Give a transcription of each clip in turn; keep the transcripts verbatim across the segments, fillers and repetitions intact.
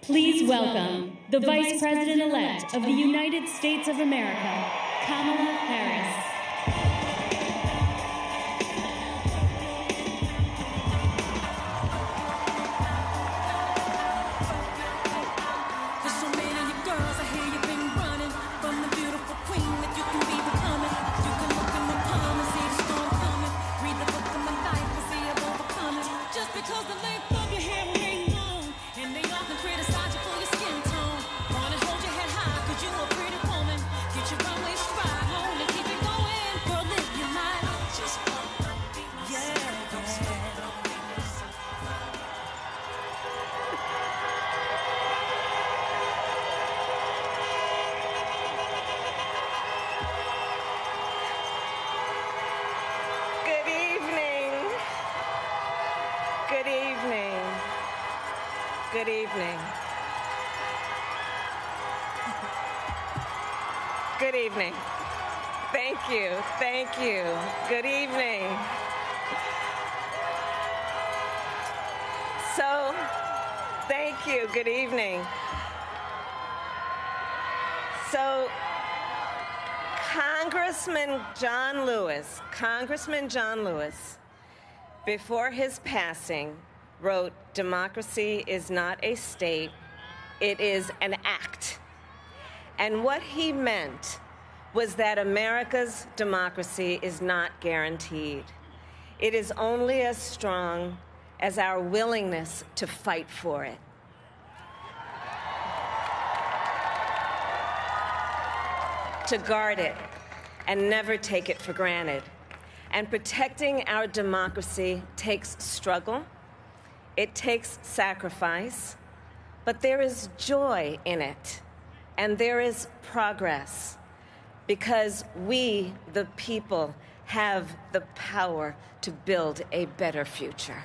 Please welcome the Vice President-elect of the United States of America, Kamala Harris. Good evening. Good evening. Thank you. Thank you. Good evening. So, thank you. Good evening. So, Congressman John Lewis, Congressman John Lewis, before his passing, wrote, "Democracy is not a state, it is an act." And what he meant was that America's democracy is not guaranteed. It is only as strong as our willingness to fight for it. To guard it and never take it for granted. And protecting our democracy takes struggle. It takes sacrifice, but there is joy in it, and there is progress, because we, the people, have the power to build a better future.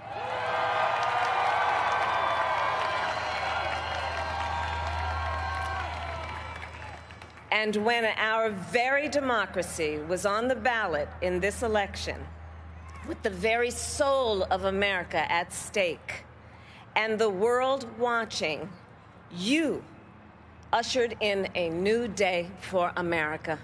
And when our very democracy was on the ballot in this election, with the very soul of America at stake and the world watching, you ushered in a new day for America.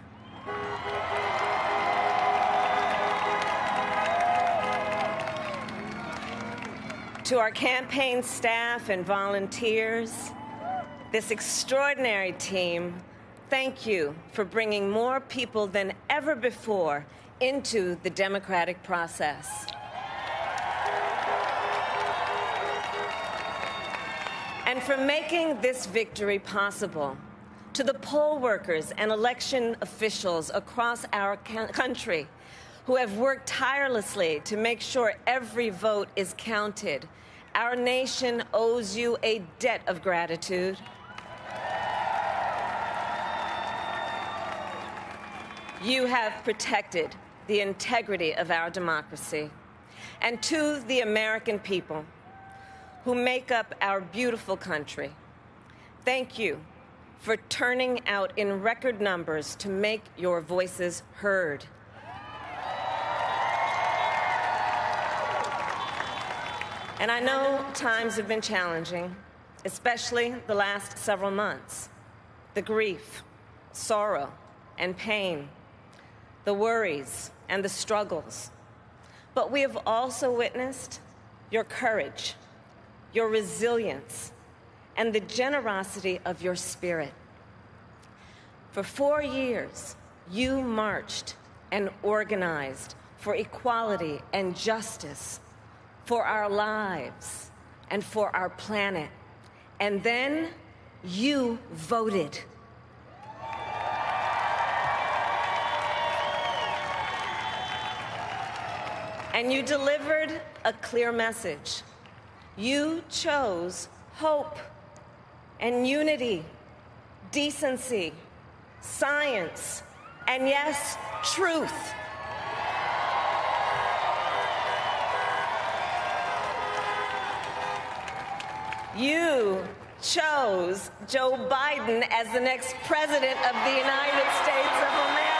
To our campaign staff and volunteers, this extraordinary team, thank you for bringing more people than ever before into the democratic process. And for making this victory possible. To the poll workers and election officials across our country who have worked tirelessly to make sure every vote is counted, our nation owes you a debt of gratitude. You have protected the integrity of our democracy. And to the American people who make up our beautiful country, thank you for turning out in record numbers to make your voices heard. And I know times have been challenging, especially the last several months. The grief, sorrow, and pain, the worries and the struggles. But we have also witnessed your courage, your resilience, and the generosity of your spirit. For four years, you marched and organized for equality and justice, for our lives and for our planet. And then you voted. And you delivered a clear message. You chose hope and unity, decency, science, and yes, truth. You chose Joe Biden as the next president of the United States of America.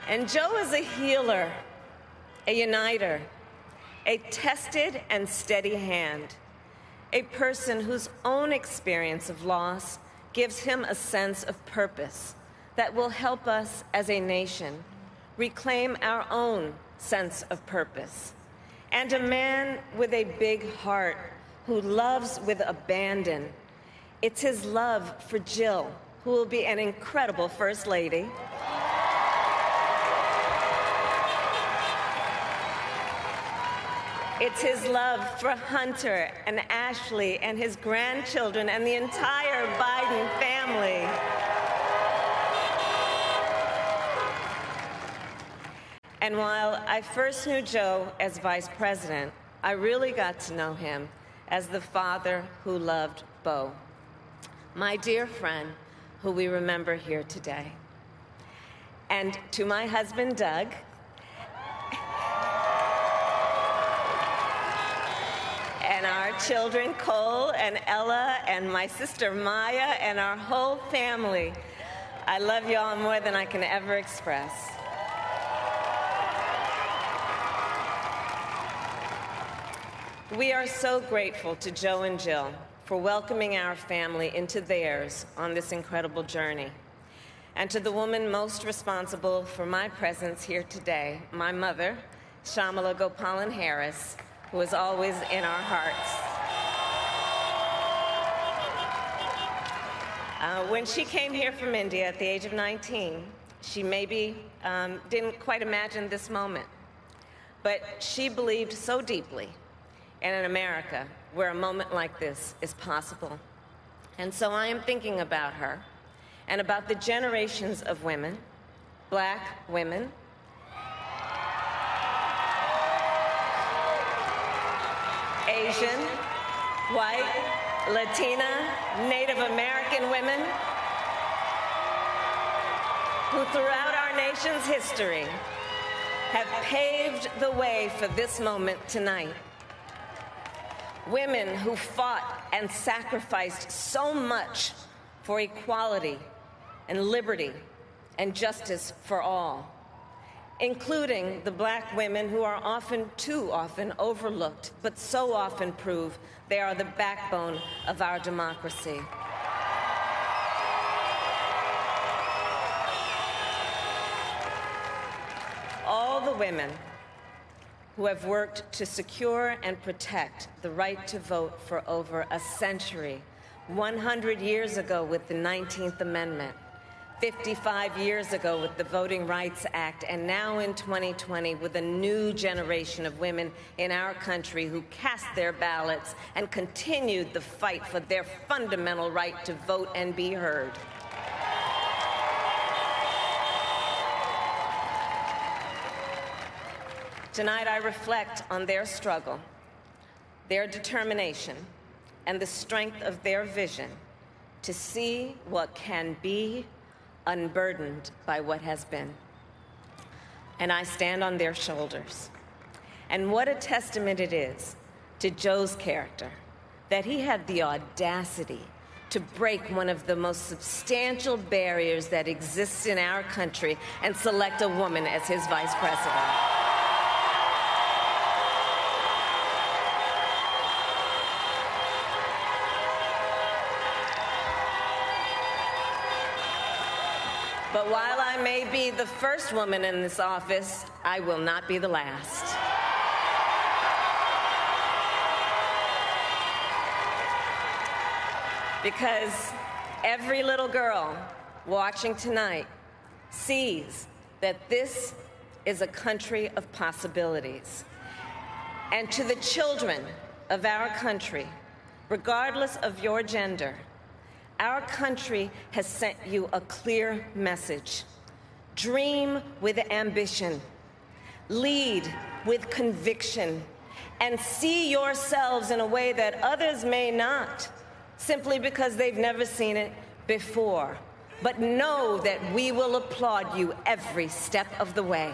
And Joe is a healer, a uniter, a tested and steady hand, a person whose own experience of loss gives him a sense of purpose that will help us as a nation reclaim our own sense of purpose. And a man with a big heart who loves with abandon. It's his love for Jill, who will be an incredible First Lady. It's his love for Hunter and Ashley and his grandchildren and the entire Biden family. And while I first knew Joe as vice president, I really got to know him as the father who loved Bo, my dear friend who we remember here today. And to my husband, Doug, and our children, Cole and Ella, and my sister Maya, and our whole family, I love you all more than I can ever express. We are so grateful to Joe and Jill for welcoming our family into theirs on this incredible journey. And to the woman most responsible for my presence here today, my mother, Shamala Gopalan Harris, who is always in our hearts. Uh, when she came here from India at the age of nineteen, she maybe um, didn't quite imagine this moment. But she believed so deeply in an America where a moment like this is possible. And so I am thinking about her and about the generations of women, black women, Asian, white, Latina, Native American women who throughout our nation's history have paved the way for this moment tonight. Women who fought and sacrificed so much for equality and liberty and justice for all, including the black women who are often, too often, overlooked, but so often prove they are the backbone of our democracy. All the women who have worked to secure and protect the right to vote for over a century, one hundred years ago with the nineteenth Amendment, fifty-five years ago with the Voting Rights Act, and now in twenty twenty with a new generation of women in our country who cast their ballots and continued the fight for their fundamental right to vote and be heard. Tonight, I reflect on their struggle, their determination, and the strength of their vision to see what can be unburdened by what has been. And I stand on their shoulders. And what a testament it is to Joe's character that he had the audacity to break one of the most substantial barriers that exists in our country and select a woman as his vice president. But while I may be the first woman in this office, I will not be the last. Because every little girl watching tonight sees that this is a country of possibilities. And to the children of our country, regardless of your gender, our country has sent you a clear message. Dream with ambition, lead with conviction, and see yourselves in a way that others may not, simply because they've never seen it before. But know that we will applaud you every step of the way.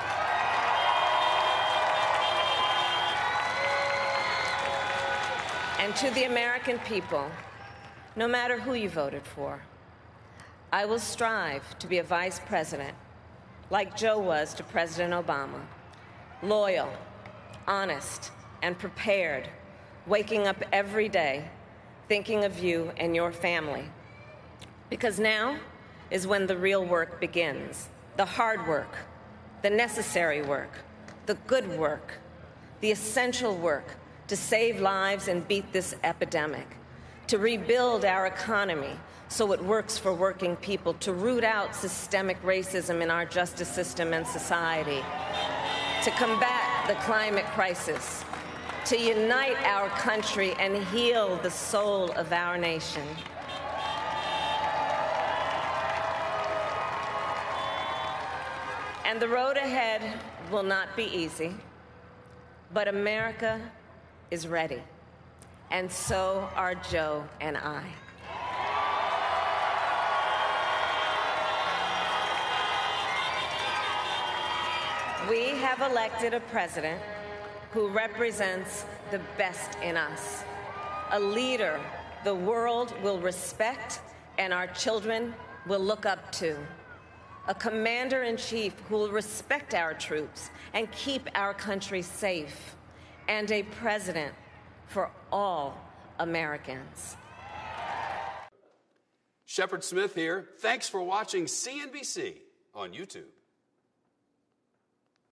And to the American people, no matter who you voted for, I will strive to be a vice president like Joe was to President Obama, loyal, honest, and prepared, waking up every day thinking of you and your family. Because now is when the real work begins, the hard work, the necessary work, the good work, the essential work to save lives and beat this epidemic, to rebuild our economy so it works for working people, to root out systemic racism in our justice system and society, to combat the climate crisis, to unite our country and heal the soul of our nation. And the road ahead will not be easy, but America is ready, and so are Joe and I. We have elected a president who represents the best in us, a leader the world will respect and our children will look up to, a commander-in-chief who will respect our troops and keep our country safe, and a president for all Americans. Shepard Smith here. Thanks for watching C N B C on YouTube.